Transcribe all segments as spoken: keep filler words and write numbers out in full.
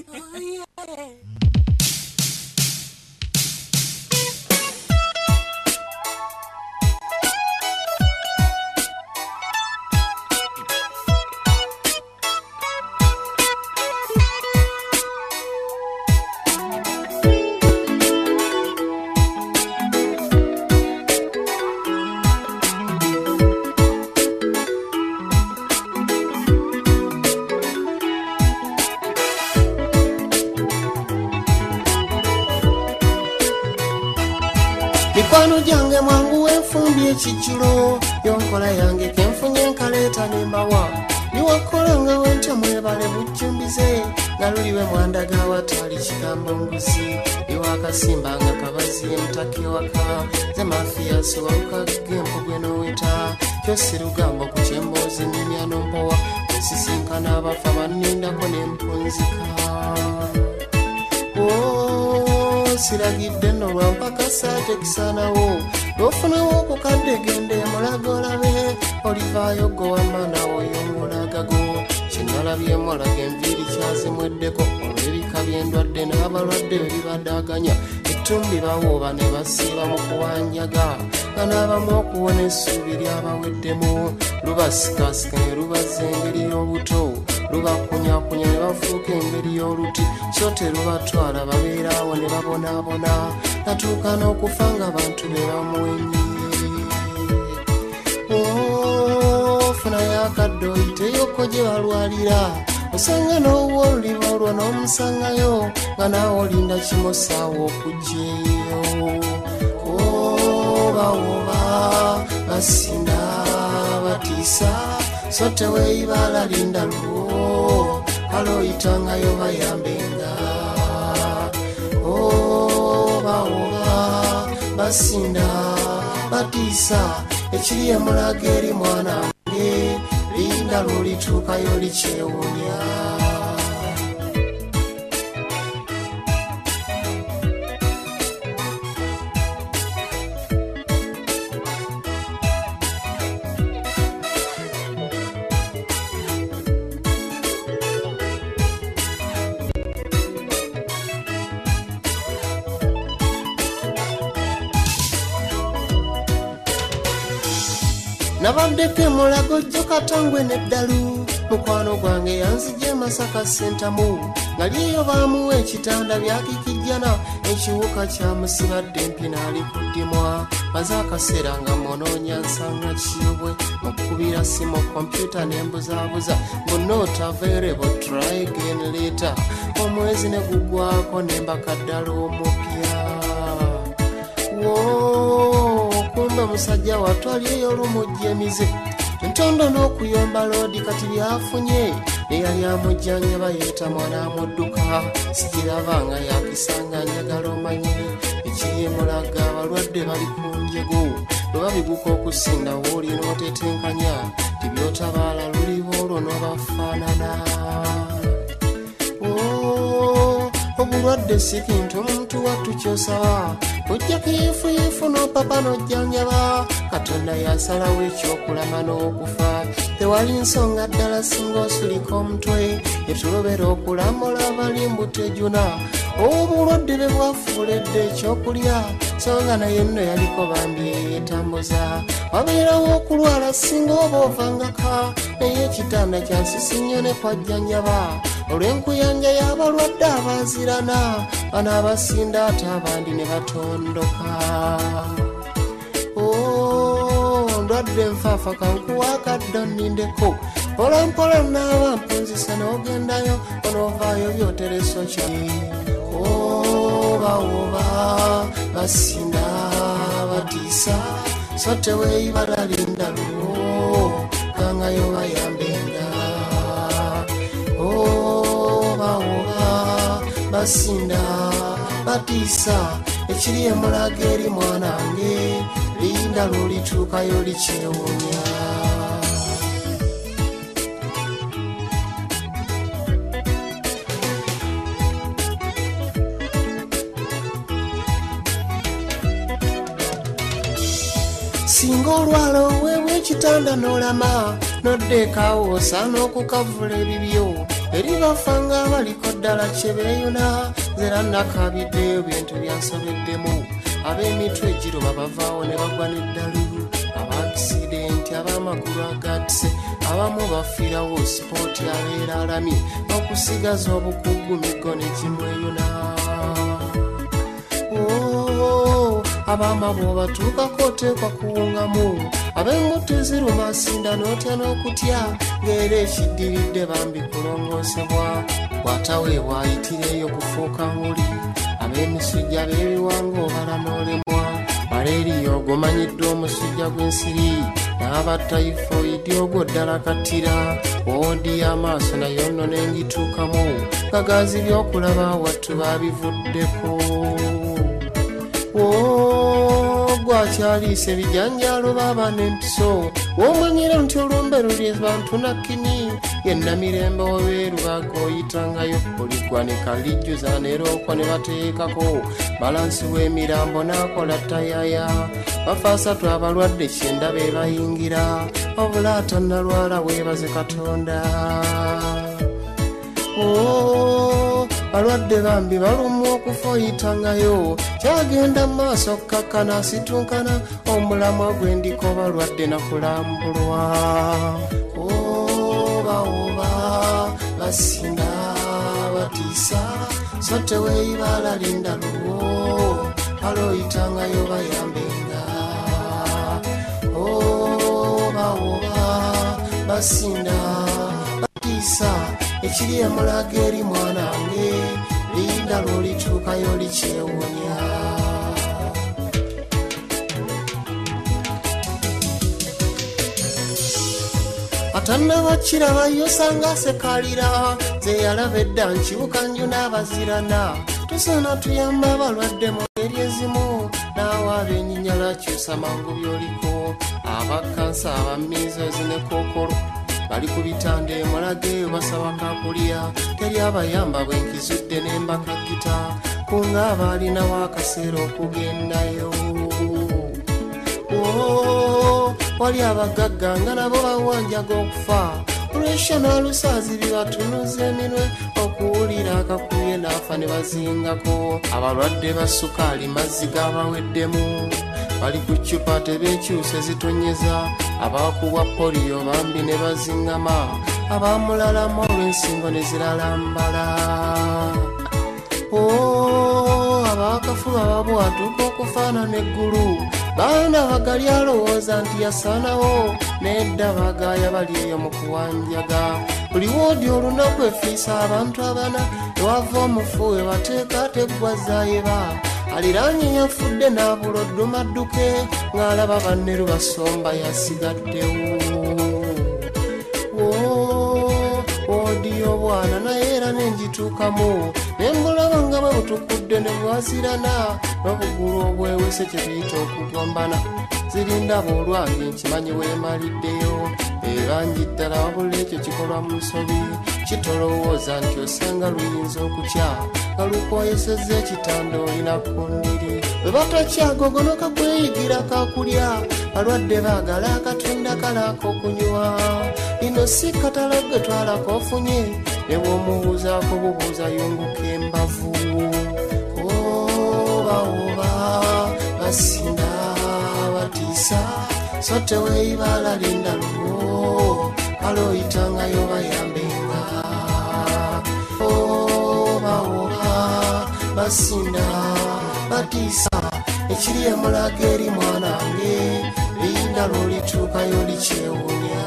Oh, yeah. Mikwano jange mwangu wenfumbi ekijulo yonkola yange kenfunye nkaleta nembawa niwakola nga wente mwebale bujjumbize nga luliwe mwandaga watali kigambo nguzi niwakasimba nga kabazi emutake waka ze mafiyasi walukaga empogwe noweta kyosi lugambo ku kyemboozi nnimya nompowa nsisinkana abafa bannindako nempunzika siragidde nolwa mpaka saate kisanawo nofunawo okukadde gende mulago olabe olivaayo gowamanawo yomulagago kinalabye mulaga enviiri kyazimweddeko olw'ebika by'endwadde n'abalwadde bebibadaganya ettumbi bawooba ne basiiba mu kuwanjaga nga n'abamu okuwona essuubi lyabaweddemu lubasikasika ne lubaza engeri y'obuto lubakunyakunya ne bafuuka engeri y'oluti so terubatwala babeeraawo ne babonaabona natuuka n'okufa nga bantu be bamuwenye ofuna yakaddoyi teyoko gye balwalira osanga n'owuwa oluliba olwo n'omusangayo nga naawe olinda kimosaawo okugyeyo obawoba basinda batiisa so teweeyibala linda luwo kale oyitangayo bayambenga obawoba basinda batiisa ekiri emulaga eri mwanange linda lwolituukayo likyewunya nabaddeko emulago jjo katangwe n'eddalu mukwano gwange yanzije Masaka sentamu nga liyo baamuwa ekitanda byakikijjana ekiwuka kyamusibadde empina ali kuddimwa maze akaseera nga munoonya nsanga kiyobwe mukubira simu kompyuta nembuzaabuza not available try again later omwezi ne gugwako nembakaddala omupya kumbe musajja watwaliyo olumujjemize ntondo n'okuyomba loodi kati byafunye eyali amujjanja bayeeta mwana amudduka sikirabanga yakisanga njagala omanyire ekiri emulaga abalwadde bali ku njego lwe babiguka okusinda woolina otetenkanya tibyotabaala luliba olwo n'obafaanana obulwadde si kintu omuntu wattu kyosaba ojjako yeefuyeefu n'opapa n'ojjanjaba katonda yasalawo ekyokulama n'okufa tewali nsonga ddala singa osulika omutwe etulobera okulamula abalimbu tejuna obulwadde bwe bwafuuledde ekyokulya songa naye nno yaliko bambi yeetambuza wabeerawo okulwala singa oba ovangaka naye ekitanda kyansisinyo ne kwajjanjaba olw'enkuyanja y'abalwadde abazirana bano abasinda ate abandi ne batondoka ndwadde nfaafa kankuwa akaddo nnindeko mpolampola naaba mpunzisa n'ogendayo onoovaayo byotereso kya obawoba basinda batiisa so teweeyibala linda luwo kangayo bayambenga obawoba basinda batiisa ekiri emulaga eri mwanange linda lwolituukayo likyewunya singa olwala weebwa ekitanda n'olama n'oddeekaawo osaana okukavula ebibyo eri bafanga baliko ddala kye beeyuna zera nakabiddeyo bintu byansobeddemu ab'emitwe egiro babavaawo ne bagwa n'eddalu ab'akisidenti ab'amagulu agatise abamu bafiirawo sipooti abeera alamye n'okusigaza obukugu migo ne gimweyuna abama bw'obatuukako oteekwa kuwungamu ab'engutte ziruma asinda n'otya n'okutya ng'era ekiddiridde bambi kulongoosebwa bw'ataweebwa ayitireeyo kufuuka nguli ab'emisujja b'ebiwanga obala n'olemwa malaeriya ogumanyiddwa omusujja gw'ensiri n'aba tayifoidi ogwo ddala kattira woodi y'amaaso nayo nno n'engituukamu gagazi by'okulaba wattu baabivuddeko gwakyaliisa ebijanjaalo baaba n'empiso womanyira nti olumbe luli bantu nakkini yenna mirembe obeeru bagooyitangayo oligwanika lijjuza nerookwa ne bateekako balansi w'emirambo n'akola tayaya bafaasatu abalwadde kyenda be bayingira obula atannalwala weebaze katonda balwadde bambi balumwa okufa oyitangayo kyagenda mu maaso kakkana asitunkana omulamwa gw'endiko balwadde nakulambulwa obaoba basinda batiisa so teweeyibala linda luwo aloyitangayo bayambenga obaoba basinda batiisa ekiri emulaga eri mwanange linda lwolituukayo likyewunya atannabakiraba yosanga sekalira zeyalaba edda nkibuka nju n'abazirana tusana tuyamba abalwadde mu ngeri ezimu naawe abenyinyala kyusa mangu byoliko abakansa abamiizozi ne kookolo bali ku bitanda emulaga eyo basaba kakulya teri abayamba bwenkizudde n'embakagita kunga abaalinawo akaseera okugendayo wali abagagga nga nabo bawanjaga okufa puresha n'alusaazi bibatunuza eminwe okuwulira akakuye n'afa ne bazingako abalwadde ba sukaali mazzi gabaweddemu bali ku ccupa tebeekyuse zitonyeza abakubwa poliyo bambi ne bazingama abamulalamu olw'ensingo ne ziralambala abakafuba babwatuuka okufaanana eggulu baana bagali alowooza nti yasaanawo nedda bagaaya bali eyo mu kuwanjaga buli woodi olunaku efiisa abantu abana ewava omufu we bateeka teggwazaayeba aliraanye yafudde n'abula oddumadduke ng'alaba banne lubasomba yasigaddewo woodi y'obwana naye era n'engituukamu nembulaba nga bwe butukudde ne bwazirana n'obugulu obwewese kye biyita okugombana zirindaba olwange nkimanyi weemaliddeyo ebangi ddala wabula ekyo kikolwa mu nsobi kitolowooza nti osanga luyinza okukya nga lukwayesezza ekitanda olina ku nniri bwe batakyagogonoka kweyigira kakulya balwadde baagala akatunda kalaako okunywa lino si katala gwe twalako ofunye ne bw'omubuuzaako bubuuza yunguka embavu obaoba basinda batiisa so teweeyibala linda luwo aloyitangayo bayambenga obaoba basinda batiisa ekiri emulaga eri mwanange linda lwolituukayo likyewunya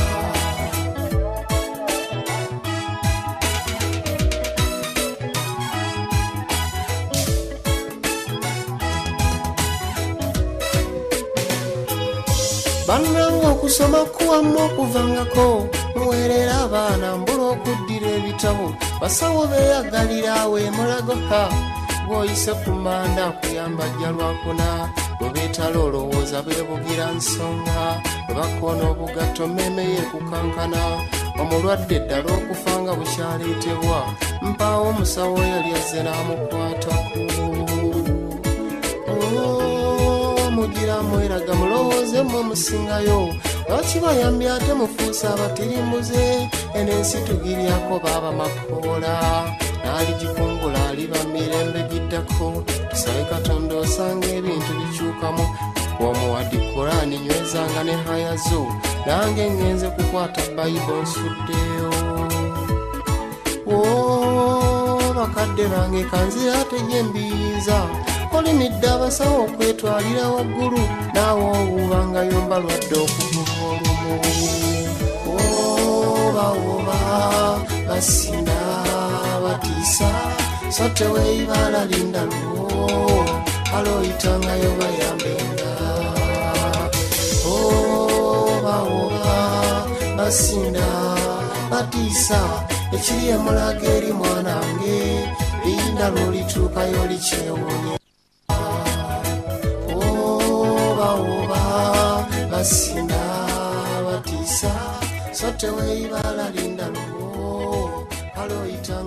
bannanga okusoma kuwamu okuvangako muweerera abaana mbula okuddira ebitabo basawo beeyagalira awo emulago ha bw'oyise ku manda akuyamba jja lwakuna bwe beetala olowooza beebugira nsonga bwe bakoona obugatto mmemme yeekukankana omulwadde ddala okufa nga bukyaleetebwa mpaawo omusawo yali azze n'amukwatako mugira mweraga mulowooze mwe musingayo lwakibayambye ate mufuusa abatirimbuze enensi tugiryako baba makoola n'aligikungula aliba mirembe giddako tusabe Katonda osanga ebintu bikyukamu omuwadde Kurani nywezanga ne hayazo nange ngenze kukwata Bible nsuddeyo o bakadde bange kanzira tejembiiza olimidde abasawo okwetwalira waggulu naawe owubangayo mbalwadde okuvuga olumu obawoba basinda batiisa so teweibala linda luwo aloyitangayo bayambenga obawoba basinda batiisa ekiri emulaga eri mwanange linda lwolituukayo likyewonye obawoba basinda batiisa so teweibala linda luwo aloyita